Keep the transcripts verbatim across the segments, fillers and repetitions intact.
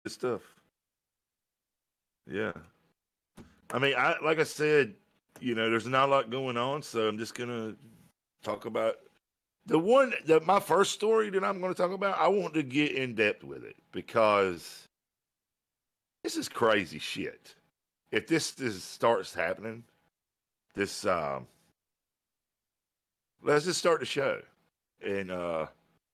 Good stuff. Yeah. I mean, I like I said, you know, there's not a lot going on, so I'm just gonna talk about the one that my first story that I'm going to talk about. I want to get in depth with it because this is crazy shit. If this, this starts happening, this um, let's just start the show. And uh,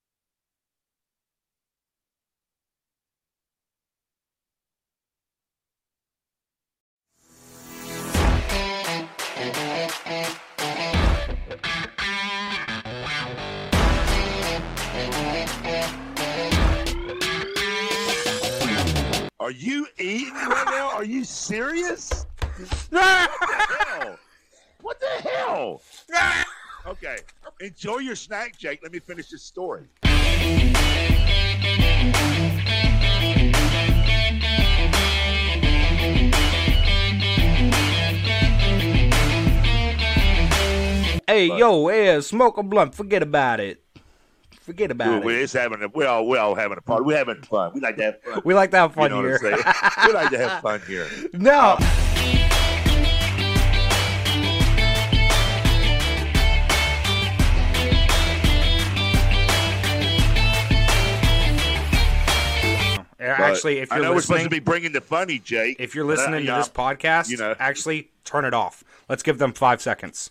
are you eating right now? Are you serious? What the hell? What the hell? Okay, enjoy your snack, Jake. Let me finish this story. Hey, But- yo, yeah, smoke a blunt. Forget about it. Forget about We're it. just having a, we're all, we're all having a party. We're having fun. We like to have fun. We like to have fun you know here. what I'm saying? We like to have fun here. No. Actually, if I you're know we're supposed to listening, be bringing the funny, Jake. if you're but I- listening to yeah, this podcast, you know. actually turn it off. Let's give them five seconds.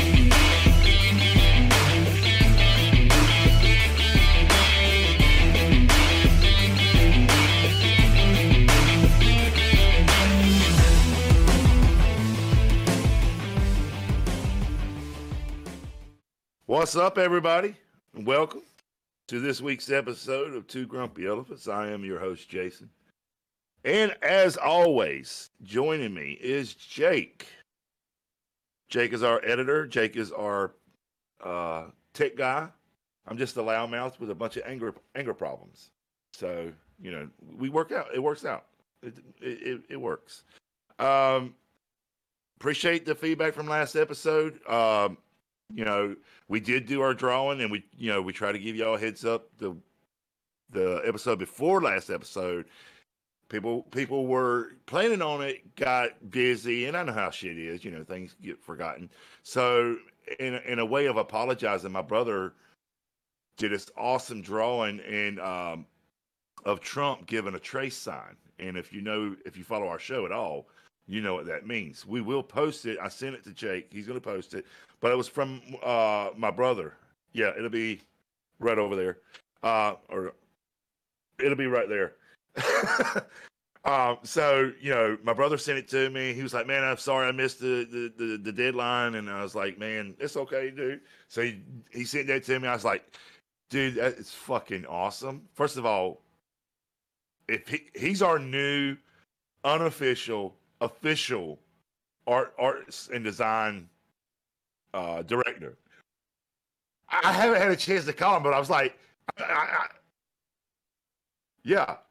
What's up, everybody? And welcome to this week's episode of Two Grumpy Elephants. I am your host, Jason. And as always, joining me is Jake. Jake is our editor. Jake is our uh, tech guy. I'm just a loudmouth with a bunch of anger anger problems. So, you know, we work out. It works out. It it, it, it works. Um, appreciate the feedback from last episode. Um, you know, we did do our drawing, and we, you know, we try to give y'all a heads up. The the episode before last episode, people people were planning on it, got busy, and I know how shit is. You know, things get forgotten. So, in in a way of apologizing, my brother did this awesome drawing and um, of Trump giving a trace sign. And if you know, if you follow our show at all, you know what that means. We will post it. I sent it to Jake. He's going to post it. But it was from uh, my brother. Yeah, it'll be right over there. Uh, or it'll be right there. um, so, you know, my brother sent it to me. He was like, man, I'm sorry I missed the, the, the, the deadline. And I was like, man, it's okay, dude. So he, he sent that to me. I was like, dude, that is fucking awesome. First of all, if he, he's our new unofficial, official art, arts and design uh, director. I haven't had a chance to call him, but I was like, I, I, I, yeah.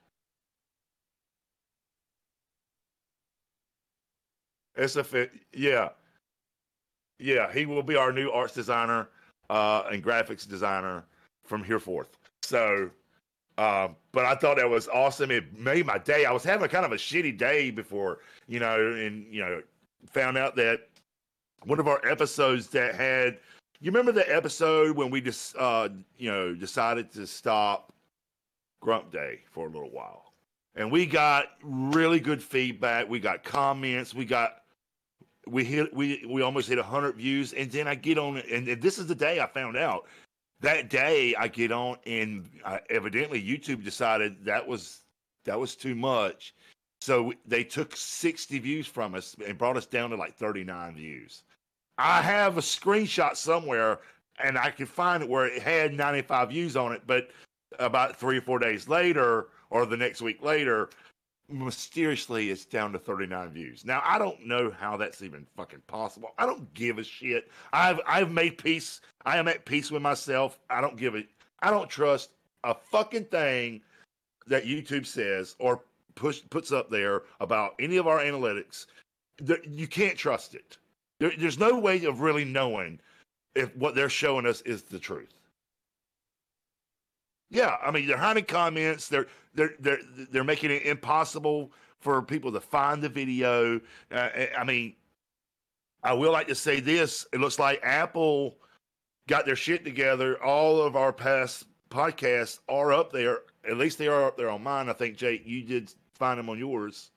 It's a fit. Yeah. Yeah. He will be our new arts designer uh, and graphics designer from here forth. So, uh, but I thought that was awesome. It made my day. I was having a kind of a shitty day before, you know, and, you know, found out that one of our episodes that had, you remember the episode when we just, uh, you know, decided to stop Grump Day for a little while, and we got really good feedback. We got comments. We got, we hit, we we almost hit a hundred views, and then I get on, and this is the day I found out. That day I get on, and uh, evidently YouTube decided that was that was too much, so they took sixty views from us and brought us down to like thirty-nine views. I have a screenshot somewhere, and I could find it where it had ninety-five views on it, but about three or four days later, or the next week later, mysteriously it's down to thirty-nine views. Now, I don't know how that's even fucking possible. I don't give a shit. I've I've made peace. I am at peace with myself. I don't give a I don't trust a fucking thing that YouTube says or push puts up there about any of our analytics. You can't trust it. There, there's no way of really knowing if what they're showing us is the truth. Yeah, I mean they're hiding comments. They're they're they're they're making it impossible for people to find the video. Uh, I mean, I will like to say this: it looks like Apple got their shit together. All of our past podcasts are up there. At least they are up there on mine. I think Jake, you did find them on yours.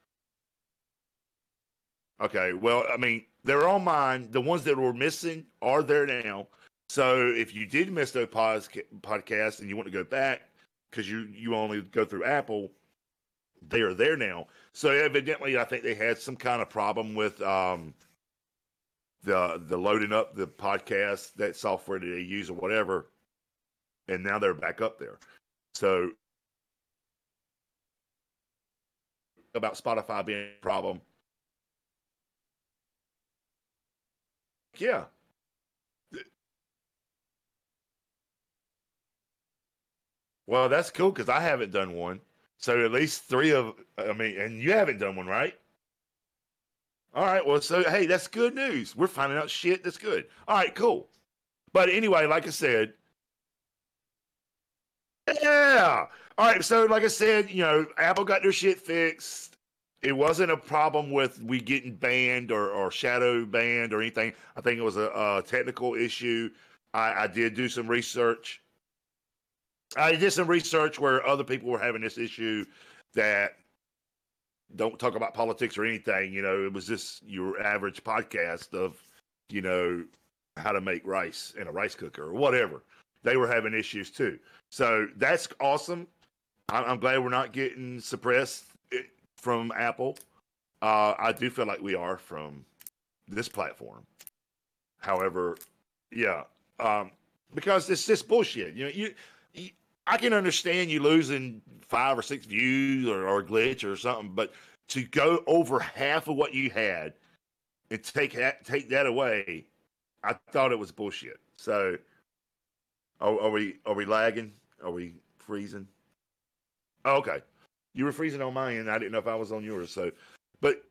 Okay, well, I mean, they're on mine. The ones that were missing are there now. So if you did miss those podca- podcasts and you want to go back because you you only go through Apple, they are there now. So evidently, I think they had some kind of problem with um, the the loading up the podcast, that software that they use or whatever, and now they're back up there. So about Spotify being a problem, yeah. Well, that's cool because I haven't done one. So at least three of, I mean, and you haven't done one, right? All right. Well, so hey, that's good news. We're finding out shit that's good. All right, cool. But anyway, like I said, yeah. All right. So, like I said, you know, Apple got their shit fixed. It wasn't a problem with we getting banned or, or shadow banned or anything. I think it was a, a technical issue. I, I did do some research. I did some research where other people were having this issue that don't talk about politics or anything. You know, it was just your average podcast of, you know, how to make rice in a rice cooker or whatever. They were having issues too. So that's awesome. I'm, I'm glad we're not getting suppressed from Apple. Uh, I do feel like we are from this platform. However, yeah, um, because it's just bullshit. You know, you, you I can understand you losing five or six views or, or glitch or something, but to go over half of what you had and take take that away, I thought it was bullshit. So, are, are we are we lagging? Are we freezing? Oh, okay, you were freezing on my end. I didn't know if I was on yours. So, but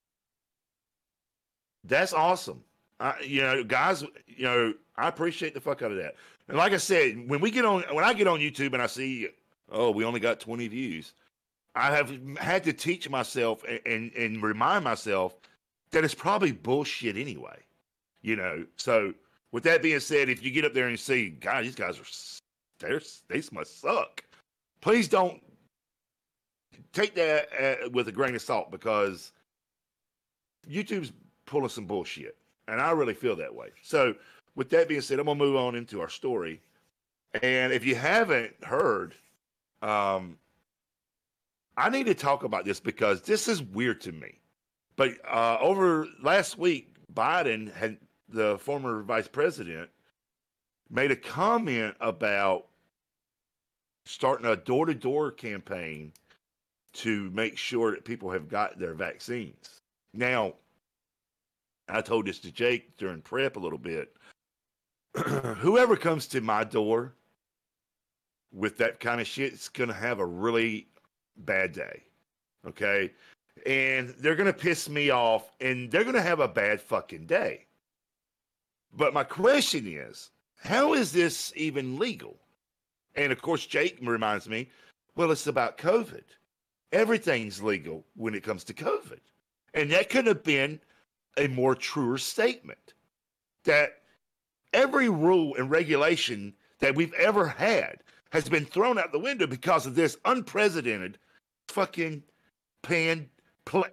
that's awesome. I, you know, guys, you know, I appreciate the fuck out of that. And like I said, when we get on, when I get on YouTube and I see, oh, we only got twenty views, I have had to teach myself and, and, and remind myself that it's probably bullshit anyway. You know, so with that being said, if you get up there and you see, God, these guys are, they're, they must suck. Please don't take that uh, with a grain of salt because YouTube's pulling some bullshit. And I really feel that way. So with that being said, I'm going to move on into our story. And if you haven't heard, um, I need to talk about this because this is weird to me. But uh, over last week, Biden had, the former vice president, made a comment about starting a door-to-door campaign to make sure that people have got their vaccines. Now, I told this to Jake during prep a little bit. Whoever comes to my door with that kind of shit is going to have a really bad day. Okay. And they're going to piss me off and they're going to have a bad fucking day. But my question is, how is this even legal? And of course, Jake reminds me, well, it's about COVID. Everything's legal when it comes to COVID. And that could have been a more truer statement that every rule and regulation that we've ever had has been thrown out the window because of this unprecedented fucking pan play.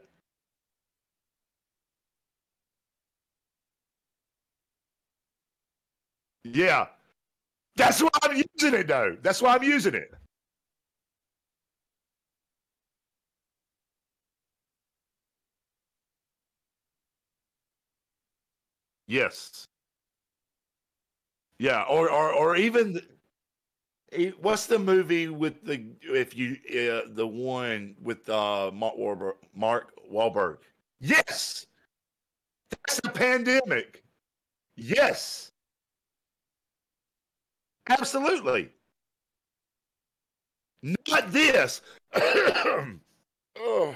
Yeah, that's why I'm using it though. That's why I'm using it. Yes. Yeah, or or or even eh, what's the movie with the if you uh, the one with uh Mark Wahlberg, Mark Wahlberg? Yes, that's the pandemic. Yes, absolutely. Not this. Oh.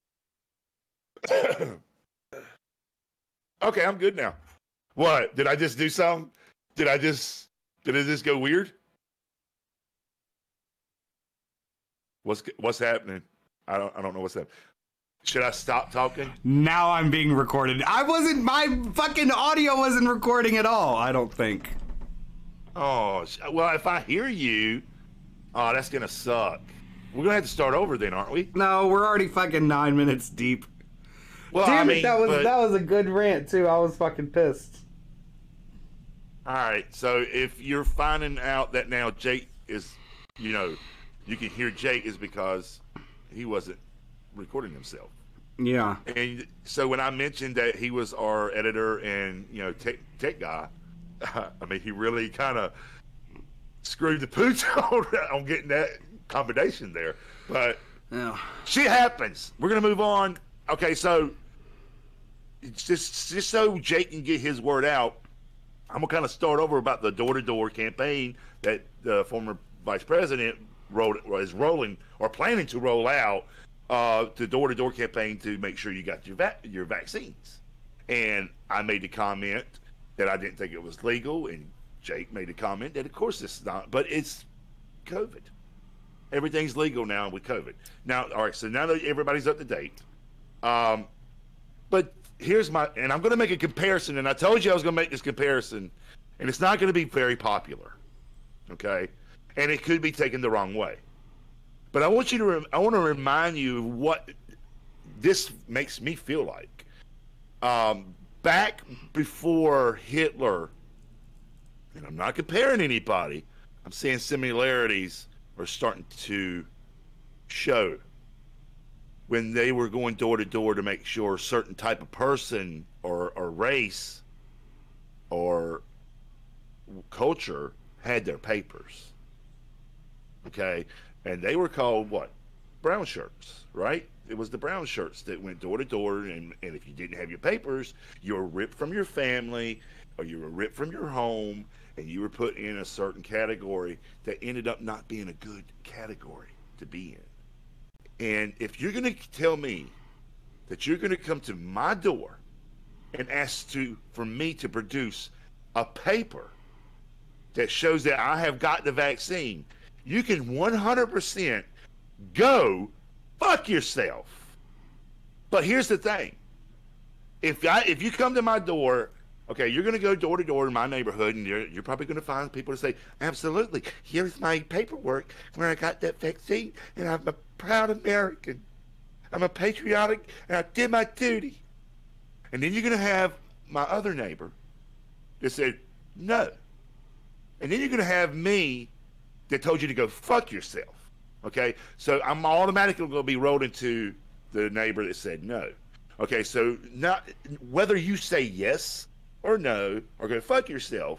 Okay, I'm good now. What? Did I just do something? Did I just did it just go weird? What's what's happening? I don't I don't know what's happening. Should I stop talking? Now I'm being recorded. I wasn't. My fucking audio wasn't recording at all. I don't think. Oh well, if I hear you, oh that's gonna suck. We're gonna have to start over then, aren't we? No, we're already fucking nine minutes deep. Well, Damn I it, mean, that was but, that was a good rant too. I was fucking pissed. all right. So if you're finding out that now Jake is, you know, you can hear Jake is because he wasn't recording himself. Yeah. And so when I mentioned that he was our editor and, you know, tech, tech guy, I mean, he really kind of screwed the pooch on, on getting that combination there. But Yeah. shit happens. We're going to move on. Okay, so it's just, just so Jake can get his word out, I'm going to kind of start over about the door-to-door campaign that the former vice president wrote, is rolling or planning to roll out. Uh, the door-to-door campaign to make sure you got your va- your vaccines. And I made the comment that I didn't think it was legal, and Jake made a comment that of course it's not, but it's COVID. Everything's legal now with COVID. Now, all right, so now that everybody's up to date, um, but here's my, and I'm going to make a comparison, and I told you I was going to make this comparison, and it's not going to be very popular, okay? And it could be taken the wrong way. But I want you to, rem- I want to remind you of what this makes me feel like. Um, back before Hitler, and I'm not comparing anybody, I'm saying similarities are starting to show. When they were going door to door to make sure a certain type of person or, or race or culture had their papers. Okay? And they were called what? Brown shirts, right? It was the brown shirts that went door to door, and, and if you didn't have your papers, you were ripped from your family, or you were ripped from your home, and you were put in a certain category that ended up not being a good category to be in. And if you're going to tell me that you're going to come to my door and ask to for me to produce a paper that shows that I have got the vaccine, you can one hundred percent go fuck yourself. But here's the thing. If I, if you come to my door, okay, you're going to go door to door in my neighborhood, and you're, you're probably going to find people to say, absolutely, here's my paperwork where I got that vaccine, and I'm a proud American. I'm a patriotic, and I did my duty. And then you're going to have my other neighbor that said, no. And then you're going to have me that told you to go fuck yourself, okay? So I'm automatically going to be rolled into the neighbor that said no. Okay, so not whether you say yes or no or go fuck yourself,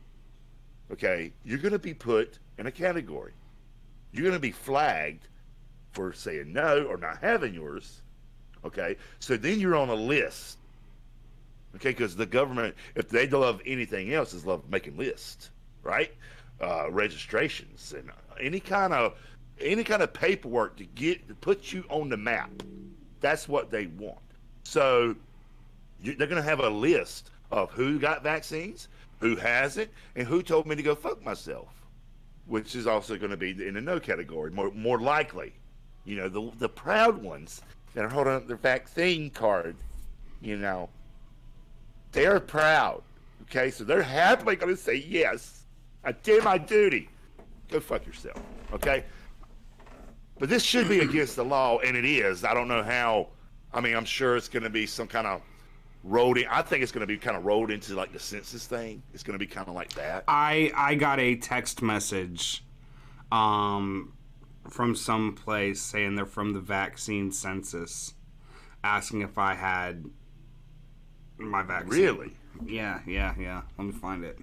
okay, you're going to be put in a category. You're going to be flagged for saying no or not having yours, okay? So then you're on a list, okay? Because the government, if they love anything else, is love making lists, right? Uh, registrations and any kind of any kind of paperwork to get to put you on the map. That's what they want. So you, they're going to have a list of who got vaccines, who hasn't, and who told me to go fuck myself, which is also going to be in the no category, more more likely. You know, the the proud ones that are holding up their vaccine card, you know, they're proud. Okay, so they're happily going to say yes. I did my duty. Go fuck yourself, okay? But this should be against the law, and it is. I don't know how. I mean, I'm sure it's going to be some kind of rolled in. I think it's going to be kind of rolled into like the census thing. It's going to be kind of like that. I I got a text message um, from some place saying they're from the vaccine census, asking if I had my vaccine. Really? Yeah, yeah, yeah. Let me find it.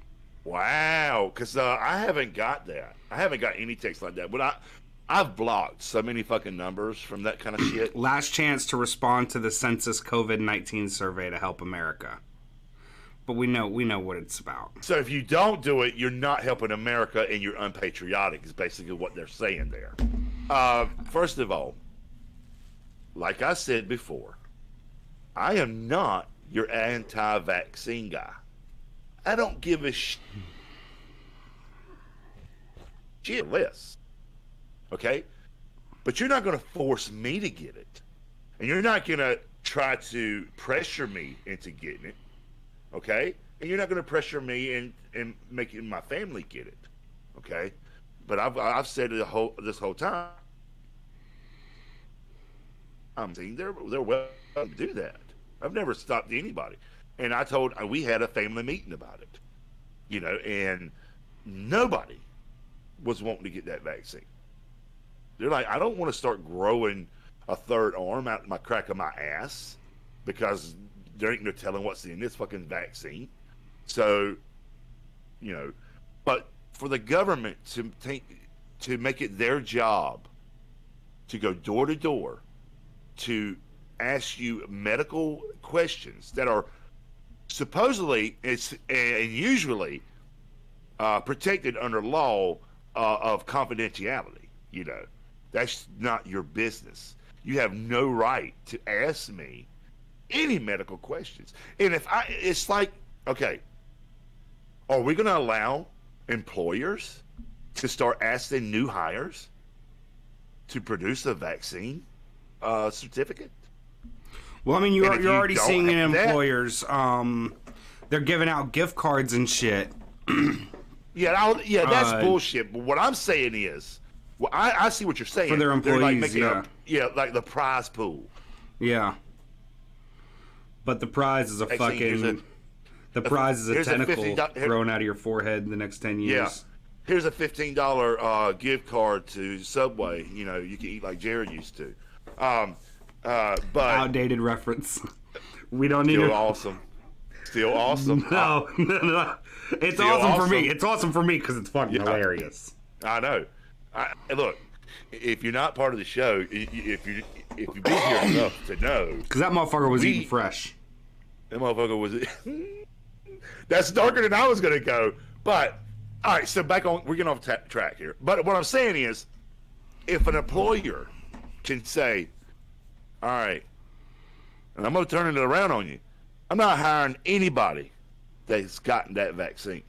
Wow, because uh, I haven't got that. I haven't got any text like that. But I, I've blocked so many fucking numbers from that kind of shit. Last chance to respond to the census COVID nineteen survey to help America. But we know we know what it's about. So if you don't do it, you're not helping America, and you're unpatriotic. Is basically what they're saying there. Uh, first of all, like I said before, I am not your anti-vaccine guy. I don't give a sh- shit less. Okay? but you're not going to force me to get it, and you're not going to try to pressure me into getting it, okay? And you're not going to pressure me and and making my family get it, okay? But I've I've said it the whole this whole time. I'm saying they're they're welcome to do that. I've never stopped anybody, and I told we had a family meeting about it, you know, and nobody was wanting to get that vaccine. They're like, I don't want to start growing a third arm out my crack of my ass because there ain't no telling what's in this fucking vaccine. So, you know, but for the government to take to make it their job to go door to door to ask you medical questions that are supposedly it's and usually uh, protected under law uh, of confidentiality. You know, that's not your business. You have no right to ask me any medical questions. And if I, it's like, okay, are we going to allow employers to start asking new hires to produce a vaccine uh, certificate? Well, I mean, you're, And if you're you already don't seeing have that- employers, um, they're giving out gift cards and shit. Yeah, I'll, yeah, that's Uh, bullshit. But what I'm saying is, well, I, I see what you're saying. For their They're like employees, making yeah. A, yeah, like the prize pool. Yeah. But the prize is a Next thing, here's fucking... the prize is a here's a tentacle fifty dollars here- thrown out of your forehead in the next ten Yeah. years. Here's a fifteen dollars uh, gift card to Subway. You know, you can eat like Jared used to. Um, uh, but Outdated reference. We don't need still to... awesome. Still awesome. No, no, no. It's Still awesome, for awesome. me. It's awesome for me because it's fucking Yeah. hilarious. I know. I, and look, if you're not part of the show, i- i- if you if you've been here enough to know, Because that motherfucker was We- eating fresh. that motherfucker was. That's darker than I was gonna go. But all right, so back on, we're getting off ta- track here. But what I'm saying is, if an employer can say, "All right," and I'm gonna turn it around on you, I'm not hiring anybody that's gotten that vaccine.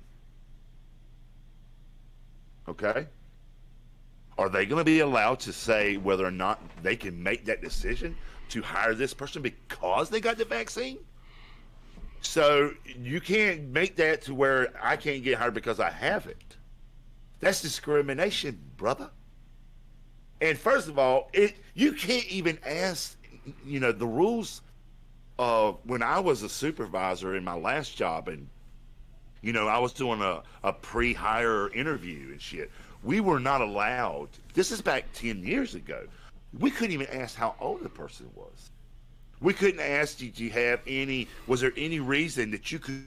Okay? Are they going to be allowed to say whether or not they can make that decision to hire this person because they got the vaccine? So you can't make that to where I can't get hired because I have it. That's discrimination, brother. And first of all, it you can't even ask, you know, the rules of when I was a supervisor in my last job, and you know, I was doing a, a pre-hire interview and shit. We were not allowed. This is back ten years ago. We couldn't even ask how old the person was. We couldn't ask, did you have any, was there any reason that you could,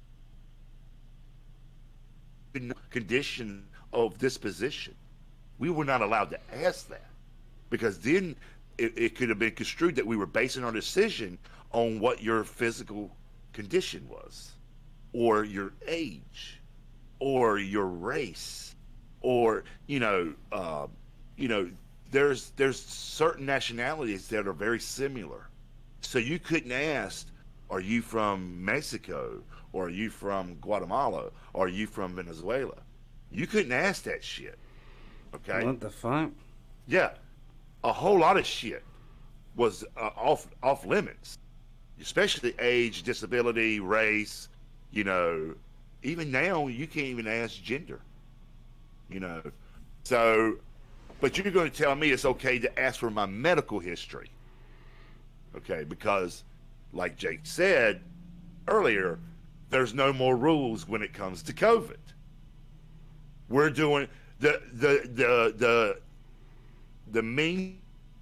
condition of disposition? We were not allowed to ask that because then it, it could have been construed that we were basing our decision on what your physical condition was, or your age, or your race, or you know, uh, you know, there's there's certain nationalities that are very similar, so you couldn't ask, are you from Mexico, or are you from Guatemala, or are you from Venezuela? You couldn't ask that shit. Okay. What the fuck? Yeah, a whole lot of shit was uh, off off limits, especially age, disability, race. You know, even now you can't even ask gender. You know, so, but you're going to tell me it's okay to ask for my medical history, okay? Because, like Jake said earlier, there's no more rules when it comes to COVID. We're doing the the the the the main.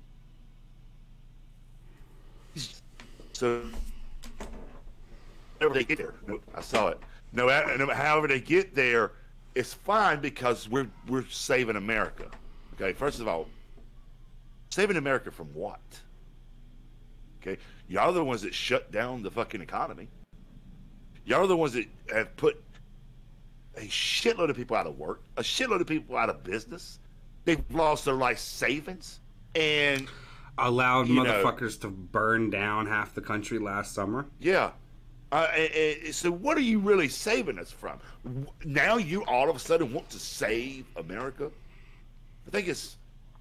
So, however they get there, I saw it. No, no, however they get there, it's fine because we're we're saving America. Okay, first of all, saving America from what? Okay, y'all are the ones that shut down the fucking economy. Y'all are the ones that have put a shitload of people out of work, a shitload of people out of business. They've lost their life savings, and Allowed You know- motherfuckers to burn down half the country last summer. yeah. Uh, and, and so what are you really saving us from? Now you all of a sudden want to save America? I think it's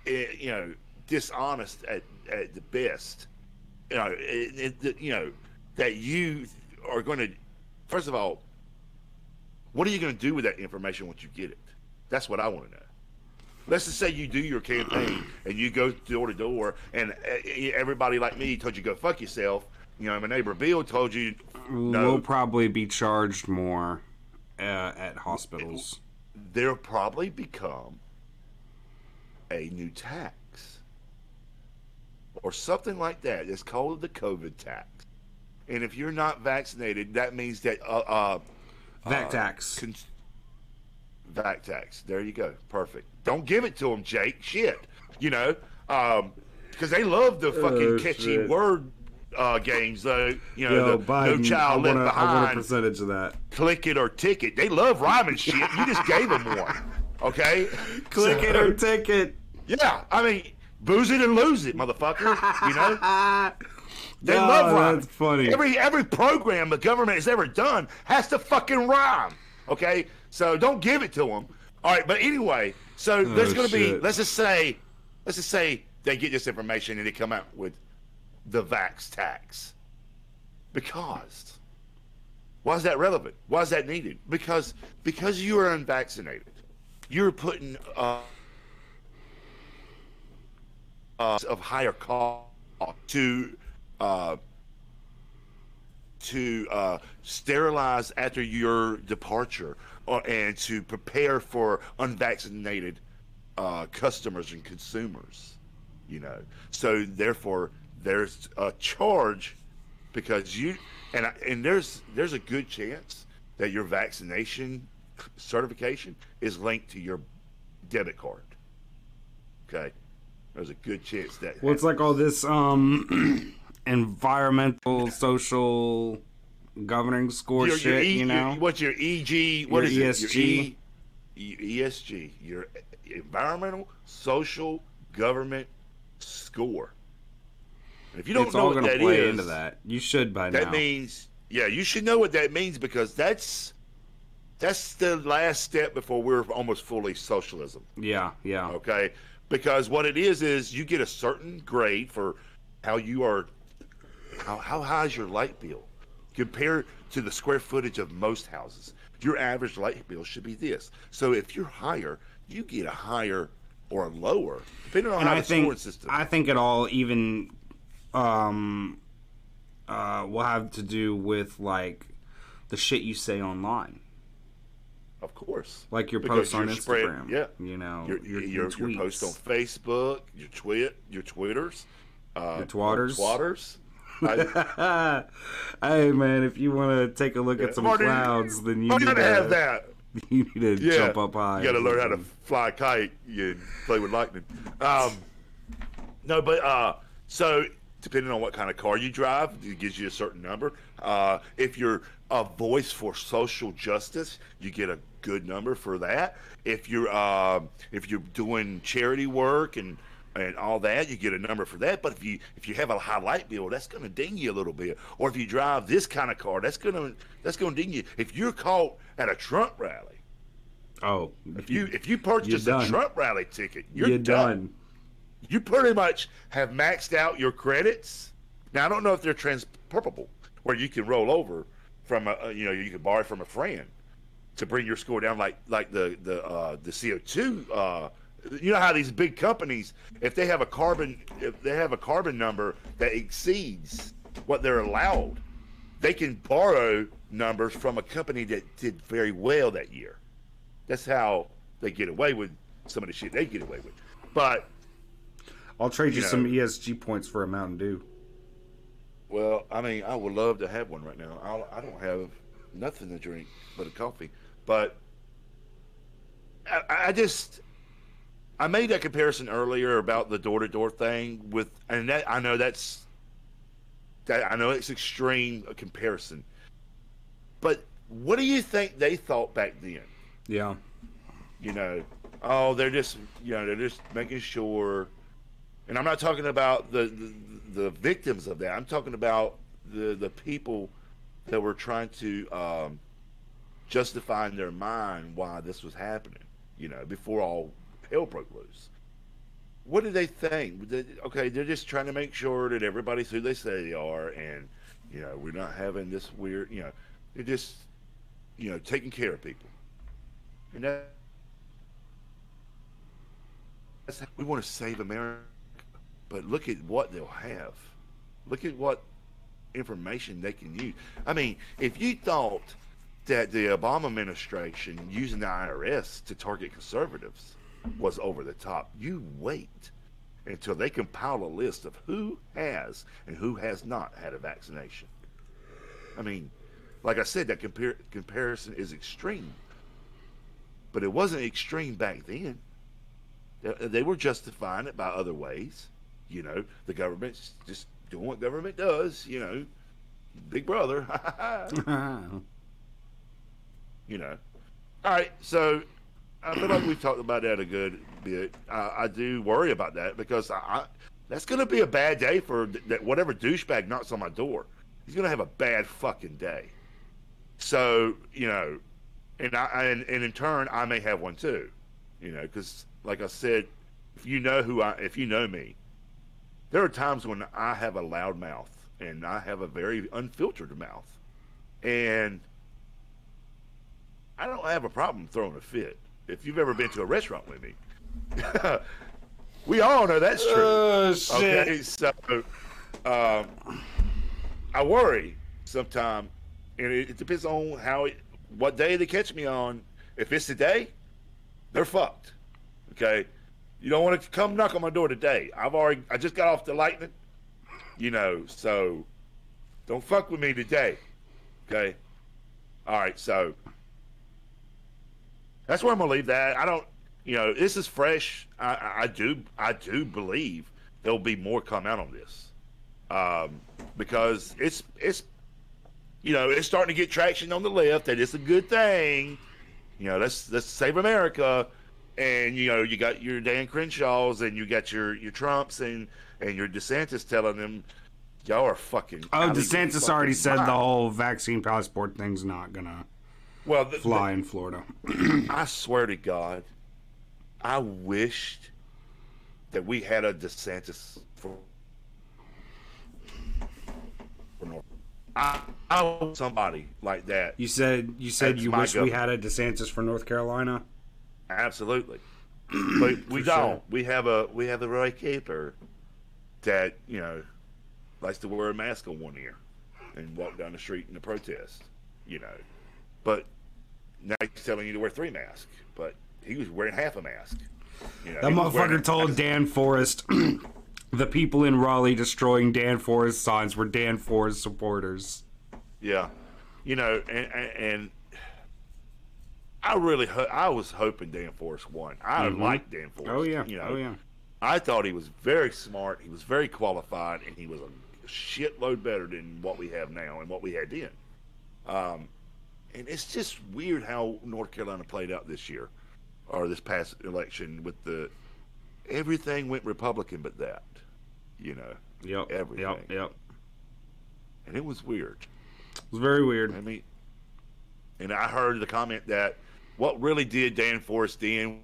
eh, you know, dishonest at, at the best. You know, it, it, you know that you are going to. First of all, what are you going to do with that information once you get it? That's what I want to know. Let's just say you do your campaign and you go door to door, and everybody like me told you go fuck yourself. You know, my neighbor Bill told you no. We'll probably be charged more uh, at hospitals. There'll probably become a new tax or something like that. It's called the COVID tax. And if you're not vaccinated, that means that uh, uh, Vac uh, tax. Con- vac tax. There you go. Perfect. Don't give it to them, Jake. Shit. You know, um, because they love the fucking Oh, catchy shit. word uh, games. Though, you know, Yo, the Biden, no child I left want, a, I want a behind. percentage of that. Click it or ticket. They love rhyming shit. You just gave them one. Okay. Click So- it or ticket. Yeah, I mean, booze it and lose it, motherfucker. You know, they Oh, love rhyming. that's funny. Every every program the government has ever done has to fucking rhyme. Okay, so don't give it to them. All right, but anyway, so there's going to be. shit. Let's just say, let's just say they get this information and they come out with the vax tax. Because why is that relevant? Why is that needed? Because because you are unvaccinated, you're putting. Uh, Uh, of higher cost to uh, to uh, sterilize after your departure, or, and to prepare for unvaccinated uh, customers and consumers. You know, so therefore there's a charge because you and I, and there's there's a good chance that your vaccination certification is linked to your debit card. Okay. There's a good chance that. Well, it's like all this um, environmental, social, governing score your, shit, your e, you know? Your, what's your E G? What Your is E S G. it? Your e, E S G. Your environmental, social, government score. And if you don't It's know all what going to that play is, into that. You should by that now. means yeah, you should know what that means because that's that's the last step before we're almost fully socialism. Yeah, yeah. Okay, because what it is is you get a certain grade for how you are, how, how high is your light bill compared to the square footage of most houses. Your average light bill should be this. So if you're higher, you get a higher or a lower, depending on And how I the think scoring system. I think it all even um, uh, will have to do with like the shit you say online. Of course, Like your Because posts on you're spread- Instagram. yeah, You know, your your, your, your, your, tweets. post on Facebook, your tweet, your Twitters, uh, Your twatters. twatters. I, Hey man, if you want to take a look Yeah, at some I'm already- clouds, then you I need gotta to have that. You need to Yeah, jump up high. You got to learn how to fly a kite and play with lightning. Um, no, but uh, so depending on what kind of car you drive, it gives you a certain number. Uh, if you're a voice for social justice, you get a good number for that. If you're uh, if you're doing charity work and and all that, you get a number for that. But if you if you have a high light bill, that's going to ding you a little bit. Or if you drive this kind of car, that's going to that's going to ding you. If you're caught at a Trump rally, Oh, if you if you purchase a done. Trump rally ticket, you're, you're done. done. You pretty much have maxed out your credits. Now I don't know if they're transferable, where you can roll over from a you know you can borrow from a friend to bring your score down, like like the the uh, the C O two. Uh, you know how these big companies, if they have a carbon if they have a carbon number that exceeds what they're allowed, they can borrow numbers from a company that did very well that year. That's how they get away with some of the shit they get away with. But I'll trade you, You know. some E S G points for a Mountain Dew. well, I mean, I would love to have one right now. I'll, I don't have nothing to drink but a coffee. But I, I just I made that comparison earlier about the door to door thing with, and that I know that's that I know it's extreme a comparison. But what do you think they thought back then? Yeah. You know, oh, they're just, you know, they're just making sure. And I'm not talking about the, the, the victims of that. I'm talking about the, the people that were trying to um, justify in their mind why this was happening, you know, before all hell broke loose. what do they think? They- Okay, they're just trying to make sure that everybody's who they say they are, and you know, we're not having this weird. You know, they're just you know taking care of people, and that, that's how we want to save America. But look at what they'll have. Look at what information they can use. I mean, if you thought that the Obama administration using the I R S to target conservatives was over the top, you wait until they compile a list of who has and who has not had a vaccination. I mean, like I said, that compar- comparison is extreme, but it wasn't extreme back then. They, they were justifying it by other ways. You know, the government's just doing what government does, you know, Big Brother. You know. All right, so I feel like we've talked about that a good bit. I, I do worry about that because I, I that's going to be a bad day for th- that whatever douchebag knocks on my door. He's going to have a bad fucking day. So, you know, and I and, and in turn I may have one too. You know, because like I said, if you know who I, if you know me, there are times when I have a loud mouth and I have a very unfiltered mouth, and I don't have a problem throwing a fit. If you've ever been to a restaurant with me, we all know that's true. Oh, shit. Okay, so um, I worry sometimes, and it, it depends on how, it, what day they catch me on. If it's today, they're fucked. Okay, you don't want to come knock on my door today. I've already, I just got off the lightning, you know. So don't fuck with me today. Okay. All right, so. That's where I'm gonna leave that. I don't, you know, this is fresh. I, I do, I do believe there'll be more come out on this, um, because it's, it's, you know, it's starting to get traction on the left. That it's a good thing. You know, let's let's save America, and you know, you got your Dan Crenshaws and you got your your Trumps and and your DeSantis telling them, y'all are fucking. Oh, out of your DeSantis fucking already said mind. the whole vaccine passport thing's not gonna well the, fly in Florida. the, I swear to God, I wished that we had a DeSantis for. for North. I, I want somebody like that. You said you said That's you my wish we government. had a DeSantis for North Carolina. Absolutely, but we For don't. sure. We have a we have a Roy Caper that you know likes to wear a mask on one ear and walk down the street in a protest. You know, but now he's telling you to wear three masks, but he was wearing half a mask. You know, That he was wearing motherfucker told a- Dan Forrest the people in Raleigh destroying Dan Forrest signs were Dan Forrest supporters. Yeah, you know, and and, and I really ho- I was hoping Dan Forrest won. I Mhm. like Dan Forrest. Oh yeah, you know, oh yeah. I thought he was very smart. He was very qualified, and he was a shitload better than what we have now and what we had then. Um, and it's just weird how North Carolina played out this year, or this past election. With the everything went Republican, but that, you know, Yep, everything. yep, yep. and it was weird. It was very weird. I mean, and I heard the comment that what really did Dan Forrest in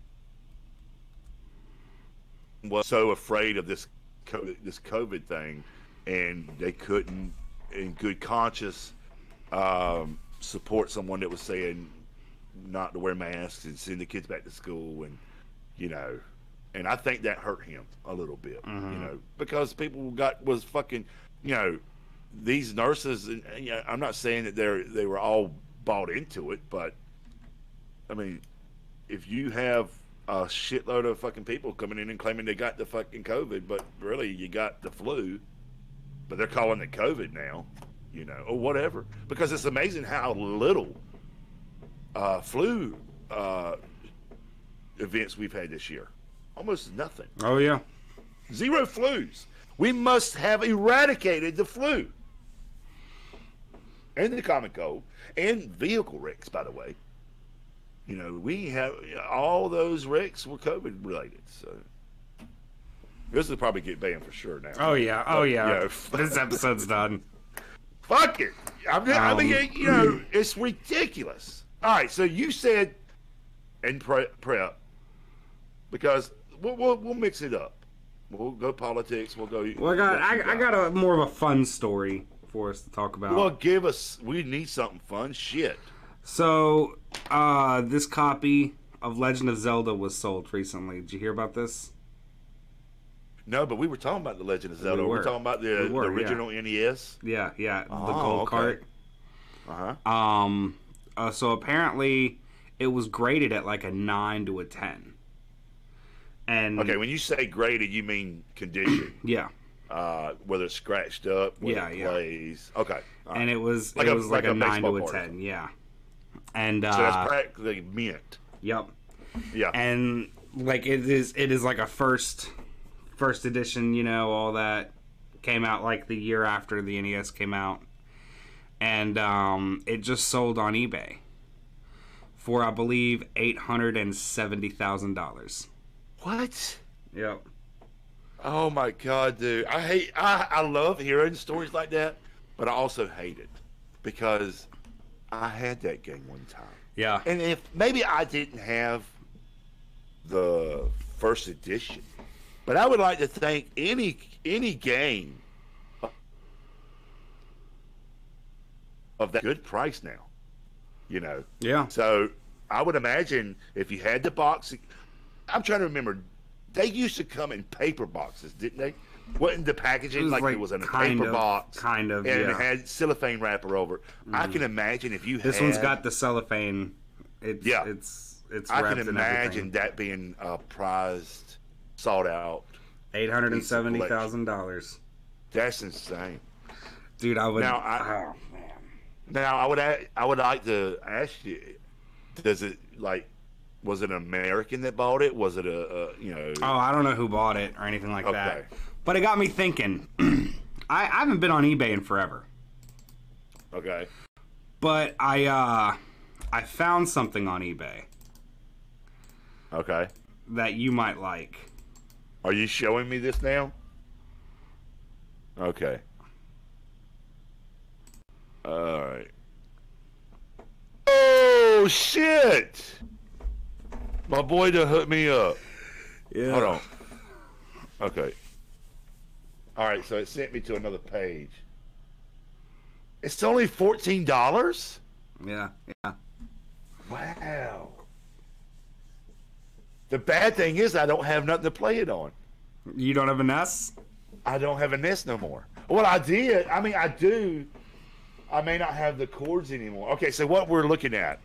was so afraid of this COVID, this COVID thing, and they couldn't, in good conscience, um, support someone that was saying not to wear masks and send the kids back to school, and you know, and I think that hurt him a little bit, Mhm. you know, because people got was fucking, you know, these nurses. And, you know, I'm not saying that they they were all bought into it, but I mean, if you have a shitload of fucking people coming in and claiming they got the fucking COVID, but really you got the flu, but they're calling it COVID now, you know, or whatever. Because it's amazing how little uh, flu uh, events we've had this year. Almost nothing. Oh yeah. Zero flus. We must have eradicated the flu. And the common cold. And vehicle wrecks, by the way. You know, we have all those wrecks were COVID related. So this will probably get banned for sure now. Oh yeah. Oh But, yeah. you know, This episode's done. fuck it. I'm just, I Um, mean, you know, it's ridiculous. All right, so you said in pre- prep because we'll, we'll we'll mix it up. We'll go politics. We'll go. Well, I got what you I, I got a more of a fun story for us to talk about. Well, give us. We need something fun. Shit. So, uh, this copy of Legend of Zelda was sold recently. Did you hear about this? No, but we were talking about the Legend of Zelda. We We were. were talking about the, We were, the original N E S. Yeah, yeah, the Oh, gold okay. cart. Uh huh. Um, uh, so apparently it was graded at like a nine to a ten. And Okay, when you say graded, you mean condition. yeah, uh, whether it's scratched up, whether Yeah, it yeah. plays. Okay. All right. and it was Like it a- was like, like a, a nine to a baseball card. ten. Yeah, and uh, So that's practically mint. yep, Yeah. and like it is it is like a first first edition. You know, all that came out like the year after the N E S came out, and um, it just sold on eBay for I believe eight hundred and seventy thousand dollars. What? Yep. Oh my god, dude! I hate. I I love hearing stories like that, but I also hate it because I had that game one time, Yeah. and if maybe I didn't have the first edition, but I would like to think any any game of that good price now, you know. Yeah. So I would imagine if you had the box, I'm trying to remember. They used to come in paper boxes, didn't they? Wasn't the packaging It was like, like it was in a kind paper of- box? kind of, and yeah. it had cellophane wrapper over it. I can imagine if you This had, one's got the cellophane. It's Yeah. it's it's I wrapped can in imagine everything. that being a prized, sought out. Eight hundred and seventy thousand dollars. That's insane. Dude, I would. Now, I- oh man. Now I would a- I would like to ask you, does it like was it an American that bought it? Was it a, a you know? Oh, I don't know who bought it or anything like Okay. that. But it got me thinking. I, I haven't been on eBay in forever, Okay. but I uh I found something on eBay Okay. that you might like. Are you showing me this now? Okay. All right. Oh shit! My boy done hooked me up. Yeah. Hold on. Okay. All right, so it sent me to another page. It's only fourteen dollars. Yeah. Yeah. Wow. The bad thing is I don't have nothing to play it on. You don't have a N E S? I don't have a N E S no more. Well, I did. I mean, I do. I may not have the cords anymore. Okay, so what we're looking at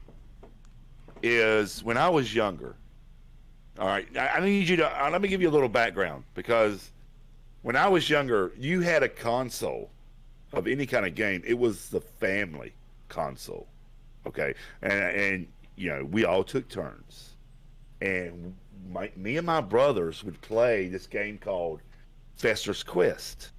is when I was younger. All right, I, I need you to uh, let me give you a little background because when I was younger, you had a console of any kind of game. It was the family console. Okay, and and you know we all took turns, and my, me and my brothers would play this game called Fester's Quest,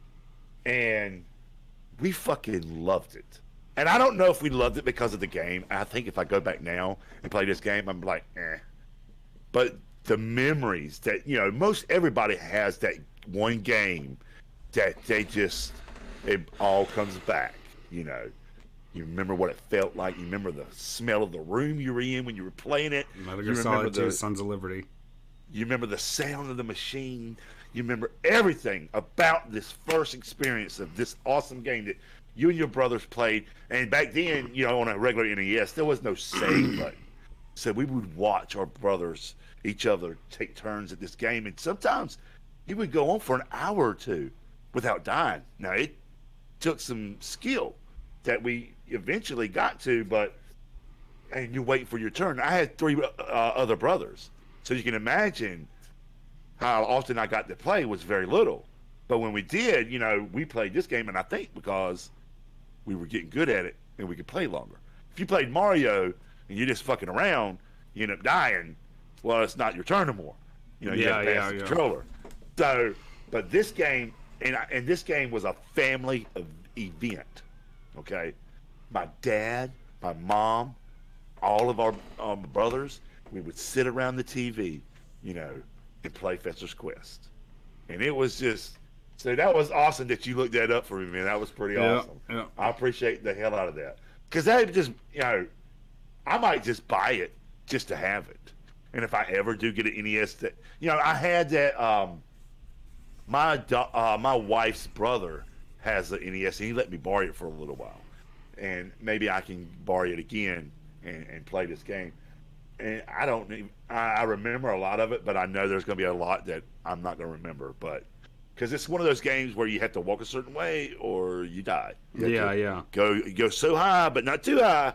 and we fucking loved it. And I don't know if we loved it because of the game. I think if I go back now and play this game, I'm like, eh. But the memories that, you know, most everybody has that one game that they just, it all comes back, you know. You remember what it felt like. You remember the smell of the room you were in when you were playing it. Metal You Gear remember Solid two, the- Sons of Liberty. You remember the sound of the machine. You remember everything about this first experience of this awesome game that you and your brothers played. And back then, you know, on a regular N E S, there was no save button. So we would watch our brothers, each other, take turns at this game. And sometimes he would go on for an hour or two without dying. Now, it took some skill that we eventually got to, but and you wait for your turn. I had three uh, other brothers. So you can imagine how often I got to play was very little. But when we did, you know, we played this game, and I think because we were getting good at it and we could play longer. If you played Mario and you're just fucking around, you end up dying, well, it's not your turn anymore. You know, you Yeah, got to pass yeah, the yeah. controller. So, but this game, and, I, and this game was a family ev- event, okay? My dad, my mom, all of our um, brothers, we would sit around the T V, you know, and play Fester's Quest. And it was just, so that was awesome that you looked that up for me, man. That was pretty Yeah, awesome. yeah. I appreciate the hell out of that. Because that just, you know, I might just buy it just to have it. And if I ever do get an N E S, that you know, I had that. Um, my do- uh, my wife's brother has an N E S, and he let me borrow it for a little while, and maybe I can borrow it again and, and play this game. And I don't, even, I, I remember a lot of it, but I know there's going to be a lot that I'm not going to remember. But because it's one of those games where you have to walk a certain way or you die. You Yeah, yeah. Go go so high, but not too high.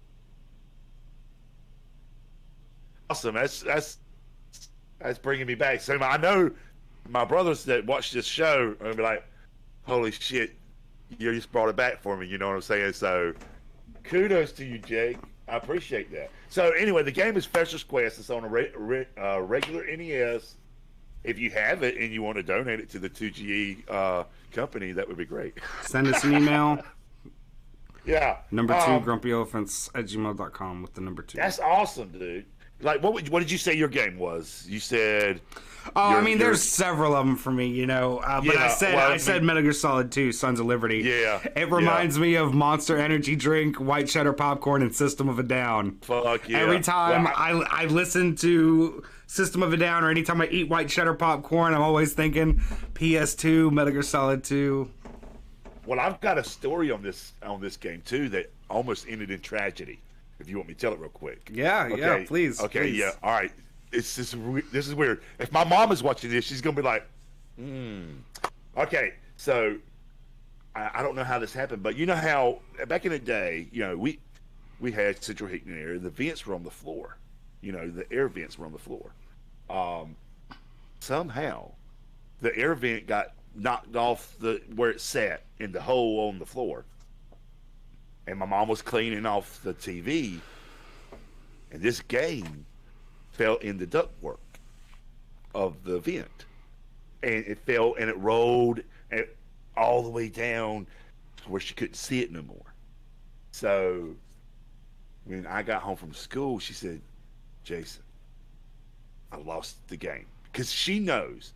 Awesome. That's that's that's bringing me back. So I know my brothers that watch this show are gonna be like, "Holy shit, you just brought it back for me." You know what I'm saying? So kudos to you, Jake. I appreciate that. So anyway, the game is Fester's Quest. It's on a re- re- uh, regular N E S. If you have it and you want to donate it to the two G E uh, company, that would be great. Send us an email. Yeah. Number two, um, grumpyelephants at gmail dot com with the number two. That's awesome, dude. Like, what would, what did you say your game was? You said. Oh, your, I mean, your, there's several of them for me, you know. Uh, but Yeah, I said, well, I I said, mean- Metal Gear Solid two, Sons of Liberty. Yeah, It reminds me of Monster Energy Drink, White Cheddar Popcorn, and System of a Down. Fuck yeah. Every time Well, I- I, I listen to System of a Down, or anytime I eat White Cheddar Popcorn, I'm always thinking P S two, Metal Gear Solid two. Well, I've got a story on this on this game too that almost ended in tragedy. If you want me to tell it real quick. Yeah, yeah, please. Okay, please. yeah. All right. It's just we- this is weird. If my mom is watching this, she's gonna be like, hmm. Okay, so I, I don't know how this happened, but you know how back in the day, you know, we we had central heating and air. The vents were on the floor. You know, the air vents were on the floor. Um, somehow, the air vent got knocked off the where it sat in the hole on the floor. And my mom was cleaning off the T V, and this game fell in the ductwork of the vent, and it fell and it rolled and all the way down to where she couldn't see it no more. So when I got home from school, she said, "Jason, I lost the game," because she knows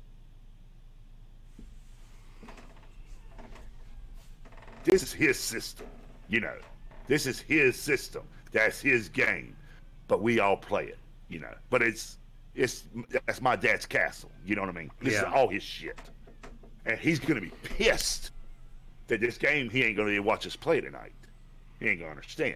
this is his system. You know, this is his system. That's his game, but we all play it. You know, but it's it's that's my dad's castle. You know what I mean? This Yeah. is all his shit, and he's gonna be pissed that this game he ain't gonna be able to watch us play tonight. He ain't gonna understand.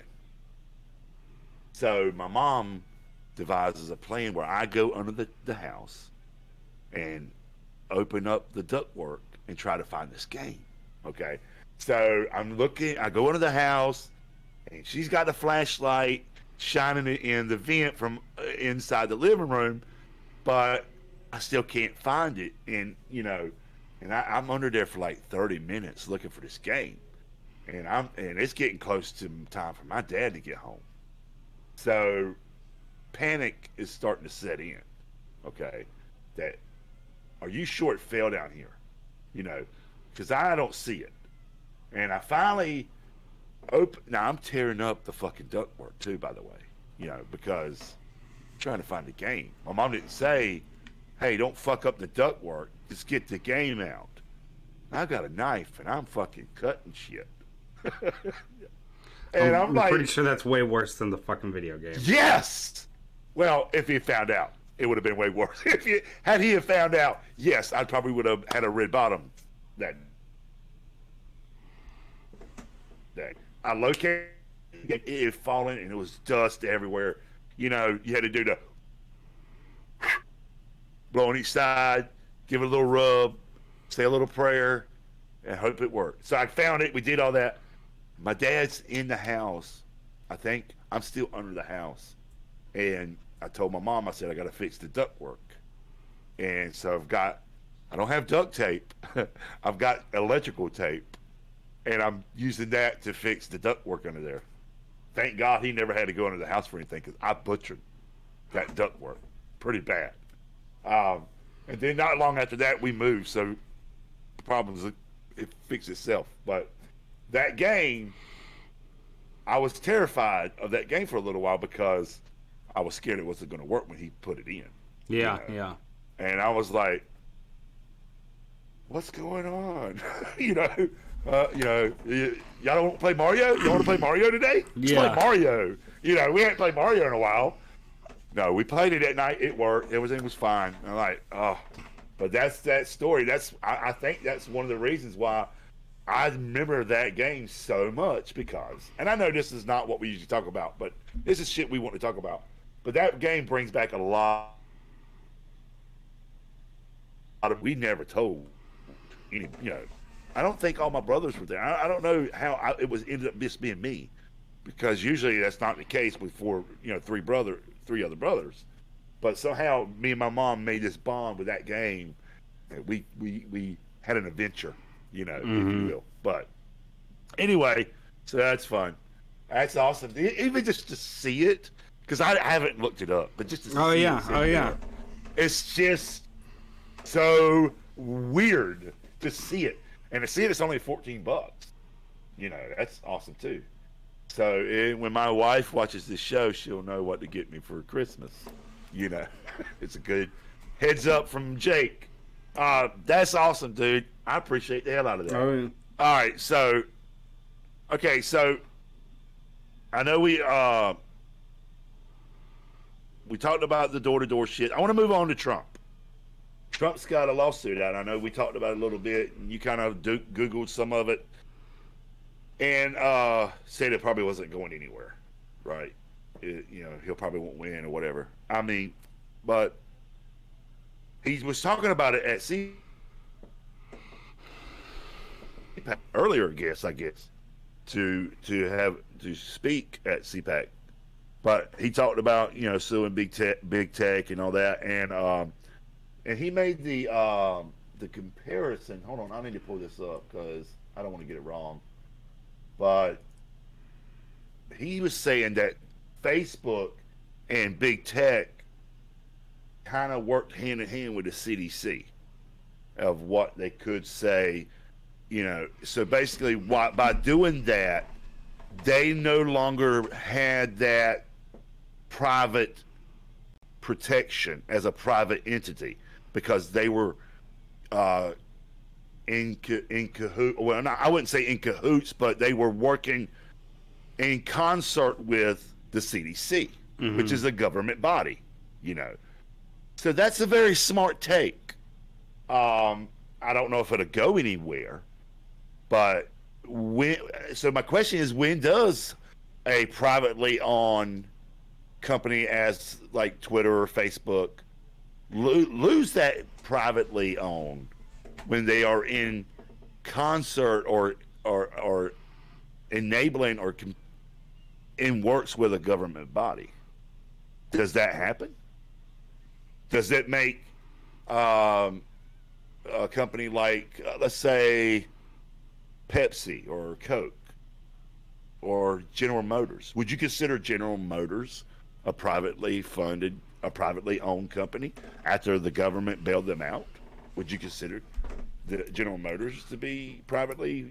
So my mom devises a plan where I go under the, the house and open up the ductwork and try to find this game. Okay. So I'm looking, I go into the house and she's got the flashlight shining it in the vent from uh, inside the living room, but I still can't find it. And, you know, and I, I'm under there for like thirty minutes looking for this game. And I'm, and it's getting close to time for my dad to get home. So panic is starting to set in. Okay. That, are you sure it fell down here? You know, because I don't see it. And I finally open. Now I'm tearing up the fucking ductwork too, by the way. You know, because I'm trying to find the game. My mom didn't say, "Hey, don't fuck up the ductwork. Just get the game out." I got a knife and I'm fucking cutting shit. and I'm, I'm like, pretty sure that's way worse than the fucking video game. yes. Well, if he found out, it would have been way worse. If he, had he have found out, yes, I probably would have had a red bottom that day. I located it, it had fallen and it was dust everywhere. You know, you had to do the blow on each side, give it a little rub, say a little prayer, and hope it worked. So I found it. We did all that. My dad's in the house. I think I'm still under the house. And I told my mom, I said, I got to fix the ductwork. And so I've got, I don't have duct tape. I've got electrical tape. And I'm using that to fix the ductwork under there. Thank God he never had to go into the house for anything, because I butchered that ductwork pretty bad. Um, and then not long after that, we moved. So the problems, it, it fixed itself. But that game, I was terrified of that game for a little while because I was scared it wasn't going to work when he put it in. Yeah, you know? yeah. And I was like, what's going on? you know, uh, you know, y- y'all don't want to play Mario? You want to play Mario today? Let's Yeah. play Mario. You know, we haven't played Mario in a while. No, we played it at night. It worked. Everything was fine. I'm like, oh, but that's that story. That's I, I think that's one of the reasons why I remember that game so much because, and I know this is not what we usually talk about, but this is shit we want to talk about. But that game brings back a lot. Of, we never told any, you know. I don't think all my brothers were there. I, I don't know how I, it was ended up just being me, because usually that's not the case with four, you know, three brother, three other brothers. But somehow me and my mom made this bond with that game, and we we we had an adventure, you know, mm-hmm. if you will. But anyway, so that's fun. That's awesome. Even just to see it, because I haven't looked it up, but just to oh see yeah, it, oh yeah, there, it's just so weird to see it, and to see it, it's only fourteen bucks. You know, that's awesome too. So eh, when my wife watches this show, she'll know what to get me for Christmas. You know, it's a good heads up from Jake. Uh, that's awesome, dude. I appreciate the hell out of that. Oh, yeah. All right, so okay, so I know we uh we talked about the door-to-door shit. I want to move on to Trump. Trump's got a lawsuit out. I know we talked about it a little bit, and you kind of do, Googled some of it, and uh, said it probably wasn't going anywhere, right? It, you know, he'll probably won't win or whatever. I mean, but he was talking about it at C PAC earlier, I guess, I guess, to to have to speak at C PAC. But he talked about, you know, suing big tech, big tech, and all that, and um, and he made the um, the comparison. Hold on, I need to pull this up because I don't want to get it wrong. But he was saying that Facebook and big tech kind of worked hand in hand with the C D C of what they could say, you know. So basically, why, by doing that, they no longer had that private protection as a private entity because they were uh, in in cahoots. Well, not, I wouldn't say in cahoots, but they were working in concert with the C D C, mm-hmm. which is a government body, you know. So that's a very smart take. Um, I don't know if it'll go anywhere, but when, so my question is, when does a privately owned company as like Twitter or Facebook lo- lose that privately owned when they are in concert or or, or enabling or com- in works with a government body? Does that happen? Does it make um, a company like, uh, let's say, Pepsi or Coke or General Motors? Would you consider General Motors a privately funded, a privately owned company after the government bailed them out? Would you consider the General Motors to be privately?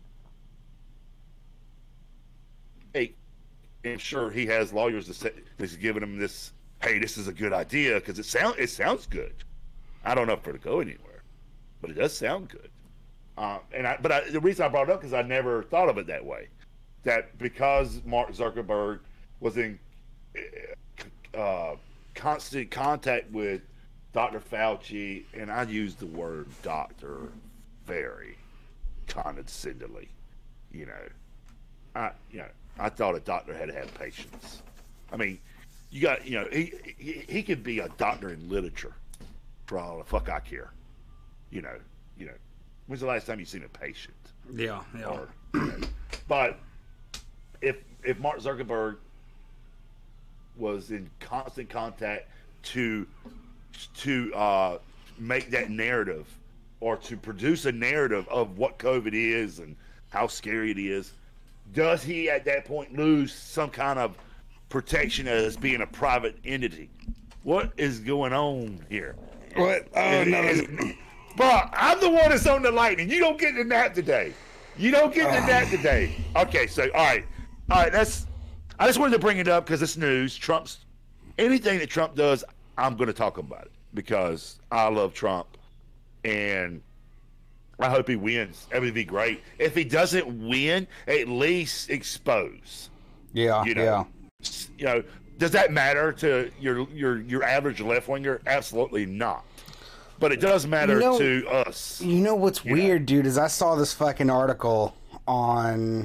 Hey, I'm sure he has lawyers that say, that's giving him this, hey, this is a good idea because it sound it sounds good. I don't know if it'll go anywhere, but it does sound good. Uh, and I, but I, the reason I brought it up because I never thought of it that way. That because Mark Zuckerberg was in uh, constant contact with Doctor Fauci, and I use the word doctor very condescendingly. You know, I you know I thought a doctor had to have patience. I mean, you got you know he he, he could be a doctor in literature for all the fuck I care. You know, you know. When's the last time you seen a patient? Yeah, yeah. Or, you know, but if if Mark Zuckerberg was in constant contact to to uh, make that narrative or to produce a narrative of what COVID is and how scary it is, does he at that point lose some kind of protection as being a private entity? What is going on here? What? Oh, no. Is, But I'm the one that's on the lightning. You don't get the nap today. You don't get the nap today. Okay, so all right, all right. That's. I just wanted to bring it up because it's news. Trump's anything that Trump does, I'm going to talk about it because I love Trump, and I hope he wins. That would be great. If he doesn't win, at least expose. Yeah, you know, yeah. You know, Does that matter to your your your average left winger? Absolutely not. But it does matter You know- to us. You know what's You weird, dude, is I saw this fucking article on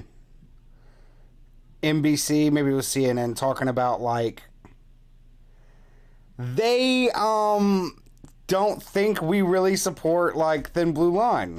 N B C, maybe it was C N N, talking about, like, they um don't think we really support, like, Thin Blue Line.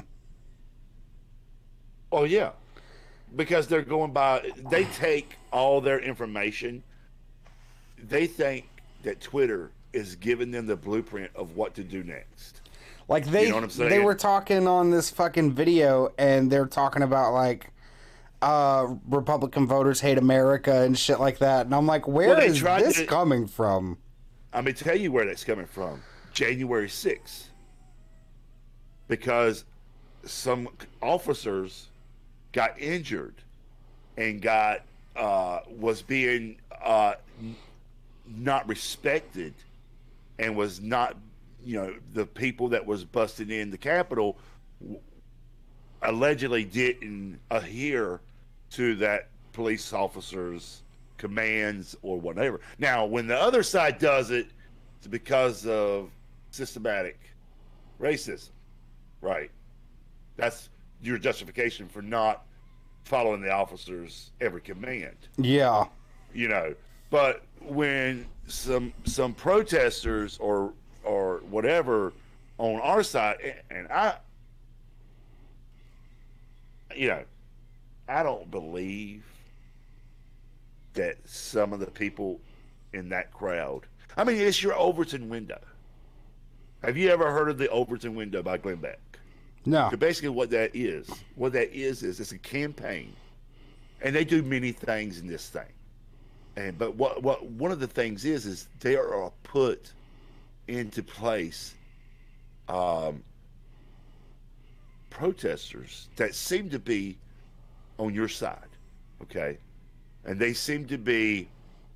Oh yeah, because they're going by. They take all their information. They think that Twitter is giving them the blueprint of what to do next. Like, they, You know what I'm saying? they were talking on this fucking video, and they're talking about, like, uh, Republican voters hate America and shit like that. And I'm like, where Well, they is tried this to- coming from? I'm gonna tell you where that's coming from. January sixth, because some officers got injured and got uh, was being uh, n- not respected, and was not, you know, the people that was busting in the Capitol w- allegedly didn't adhere to that police officer's commands or whatever. Now, when the other side does it, it's because of systematic racism, right? That's your justification for not following the officer's every command, Yeah. you know. But when some some protesters or or whatever on our side, and I, you know, I don't believe that some of the people in that crowd. I mean, it's your Overton window. Have you ever heard of the Overton window by Glenn Beck? No. So basically, what that is, what that is, is it's a campaign, and they do many things in this thing. And but what what one of the things is is they are put into place um, protesters that seem to be on your side, okay, and they seem to be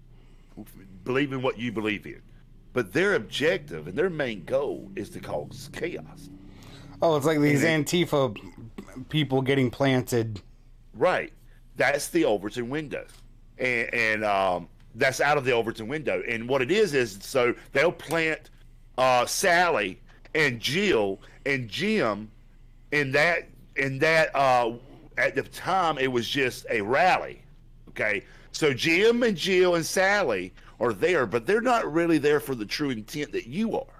believe in what you believe in, but their objective and their main goal is to cause chaos. Oh, it's like these And Antifa people getting planted. Right. That's the Overton window. And, and um, that's out of the Overton window. And what it is is so they'll plant uh, Sally and Jill and Jim in that in that uh, at the time it was just a rally. Okay. So Jim and Jill and Sally are there, but they're not really there for the true intent that you are.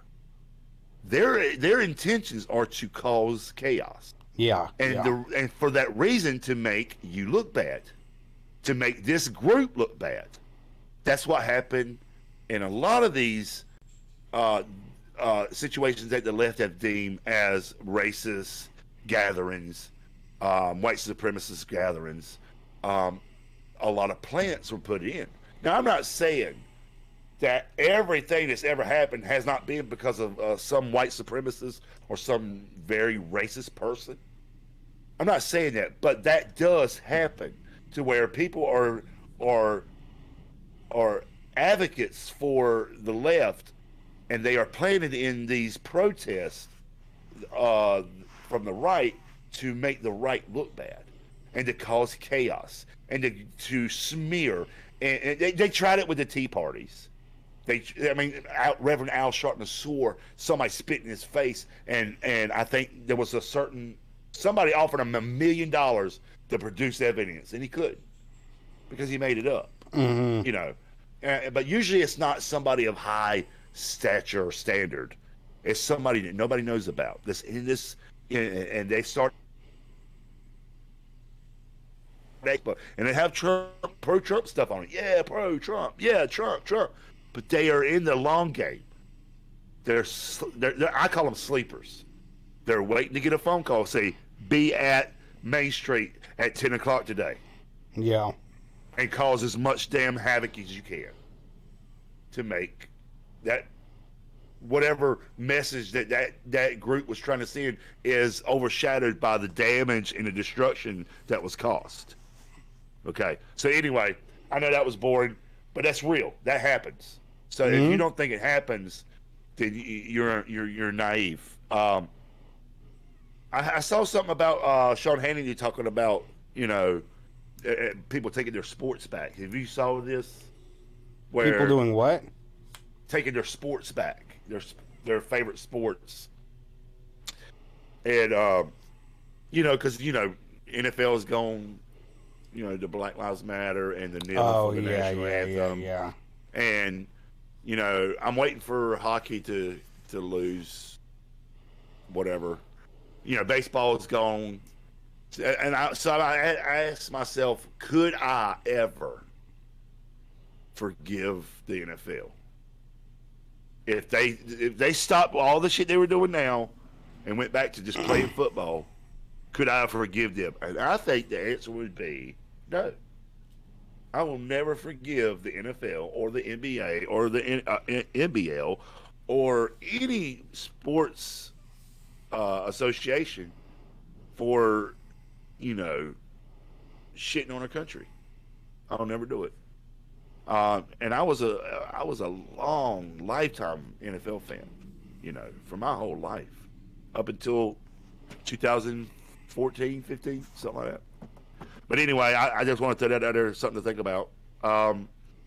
Their their intentions are to cause chaos. Yeah. And yeah. the and for that reason to make you look bad, to make this group look bad. That's what happened in a lot of these uh, uh, situations that the left have deemed as racist gatherings, um, white supremacist gatherings. Um, a lot of plants were put in. Now, I'm not saying that everything that's ever happened has not been because of uh, some white supremacist or some very racist person. I'm not saying that, but that does happen to where people are are are advocates for the left, and they are planted in these protests uh, from the right to make the right look bad and to cause chaos and to, to smear. And, and they, they tried it with the Tea Parties. They, I mean, Al, Reverend Al Sharpton swore somebody spit in his face, and and I think there was a certain somebody offered him a million dollars to produce evidence, and he couldn't because he made it up. Mm-hmm. You know, uh, but usually it's not somebody of high stature or standard. It's somebody that nobody knows about. This in this, and, and they start. And they have Trump, pro-Trump stuff on it. Yeah, pro-Trump. Yeah, Trump, Trump. But they are in the long game. They're, they're, they're I call them sleepers. They're waiting to get a phone call, say, be at Main Street at ten o'clock today. Yeah. And cause as much damn havoc as you can to make that whatever message that, that that group was trying to send is overshadowed by the damage and the destruction that was caused. Okay. So anyway, I know that was boring, but that's real. That happens. So Mm-hmm. if you don't think it happens, then you're you're you're naive. Um, I, I saw something about uh, Sean Hannity talking about, you know, uh, people taking their sports back. Have you saw this? where People doing what? taking their sports back, their their favorite sports, and um, you know, because you know, N F L is gone. You know, the Black Lives Matter and the kneeling Oh for the yeah, national yeah, yeah, anthem, yeah. and you know, I'm waiting for hockey to to lose. Whatever, you know, baseball is gone, and I, so I, I asked myself, could I ever forgive the N F L if they if they stopped all the shit they were doing now and went back to just playing football? Could I forgive them? And I think the answer would be no. I will never forgive the N F L or the N B A or the N- uh, N B L or any sports uh, association for, you know, shitting on our country. I'll never do it. Uh, and I was a I was a long lifetime N F L fan, you know, for my whole life up until two thousand fourteen, fifteen, something like that. But anyway, I, I just want to throw that out there, something to think about. Um,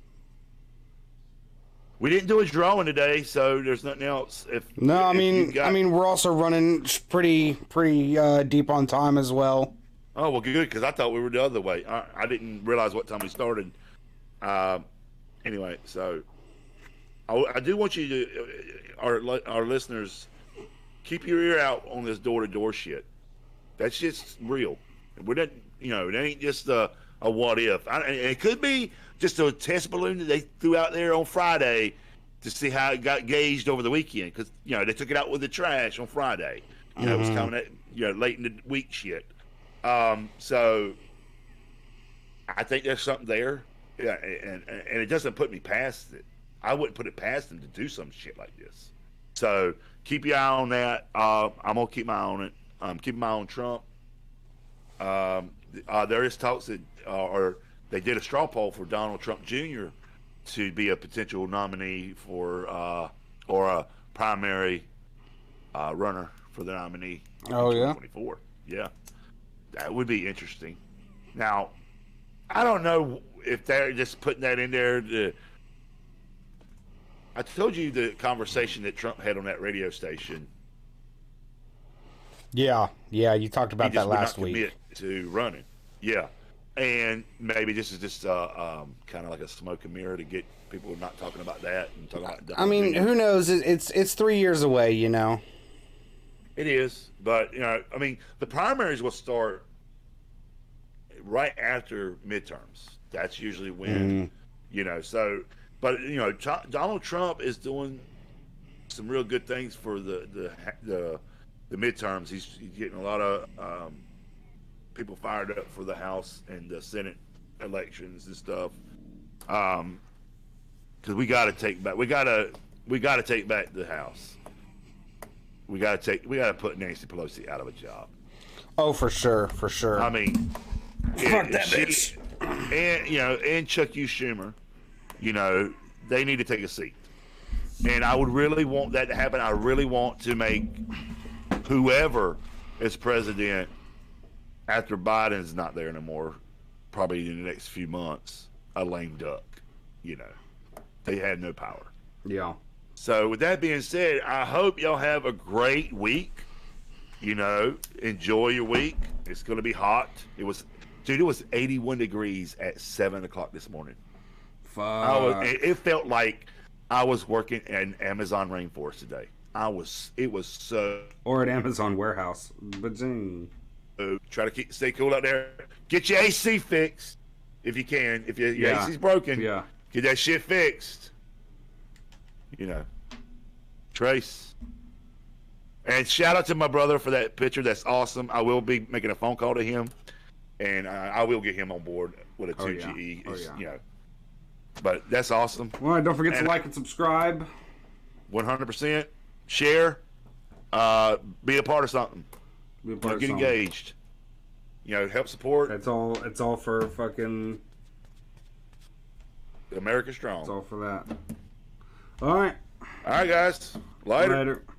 we didn't do a drawing today, so there's nothing else. If No, I if mean, you got- I mean, we're also running pretty, pretty uh, deep on time as well. oh well, good, because I thought we were the other way. I, I didn't realize what time we started. Uh, anyway, so I, I do want you to, our our listeners, keep your ear out on this door to door shit. That shit's real. We're not, you know, it ain't just a, a what if. I, it could be just a test balloon that they threw out there on Friday to see how it got gauged over the weekend. Because, you know, they took it out with the trash on Friday. You know, mm-hmm. It was coming at, you know, late in the week shit. Um, so I think there's something there. Yeah, and, and, and it doesn't put me past it. I wouldn't put it past them to do some shit like this. So keep your eye on that. Uh, I'm going to keep my eye on it. Um, keep my eye on Trump. Um, uh, there is talks that, uh, or they did a straw poll for Donald Trump Junior to be a potential nominee for, uh, or a primary uh, runner for the nominee. Oh, in yeah? twenty twenty-four. Yeah. That would be interesting. Now, I don't know if they're just putting that in there to. I told you the conversation that Trump had on that radio station. Yeah, yeah, you talked about He just that would last not week. commit to running. Yeah, and maybe this is just uh, um, kind of like a smoke and mirror to get people not talking about that and talking about. I mean, who knows? It- It's it's three years away, you know. It is, but you know, I mean, the primaries will start right after midterms. That's usually when, Mm. you know. So, but you know, Tr- Donald Trump is doing some real good things for the the the, the midterms. He's, he's getting a lot of um, people fired up for the House and the Senate elections and stuff. Um, because we got to take back. We gotta we got to take back the House. We got to take. We got to put Nancy Pelosi out of a job. Oh, for sure, for sure. I mean, Fuck it- that she- bitch. And you know, and Chuck U. Schumer, you know, they need to take a seat. And I would really want that to happen. I really want to make whoever is president after Biden's not there anymore, probably in the next few months, a lame duck. You know, they had no power. Yeah. So with that being said, I hope y'all have a great week. You know, enjoy your week. It's going to be hot. It was, dude, it was eighty-one degrees at seven o'clock this morning. Fuck. I was, it, it felt like I was working in Amazon rainforest today. I was, it was so, Or at Amazon warehouse. Ba-zing. uh, try to keep, stay cool out there. Get your A C fixed if you can. If your, your Yeah. A C's broken, Yeah. get that shit fixed. You know, Trace. And shout out to my brother for that picture. That's awesome. I will be making a phone call to him, and I, I will get him on board with a Oh, two yeah. G E. Oh, It's, yeah. You know, but that's awesome. Well, don't forget And- to like and subscribe. one hundred percent. Share. Uh, be a part of something. Be a You know, part of get something. engaged. You know, help support It's all. It's all for fucking. America Strong. It's all for that. All right. All right, guys. Later. Later.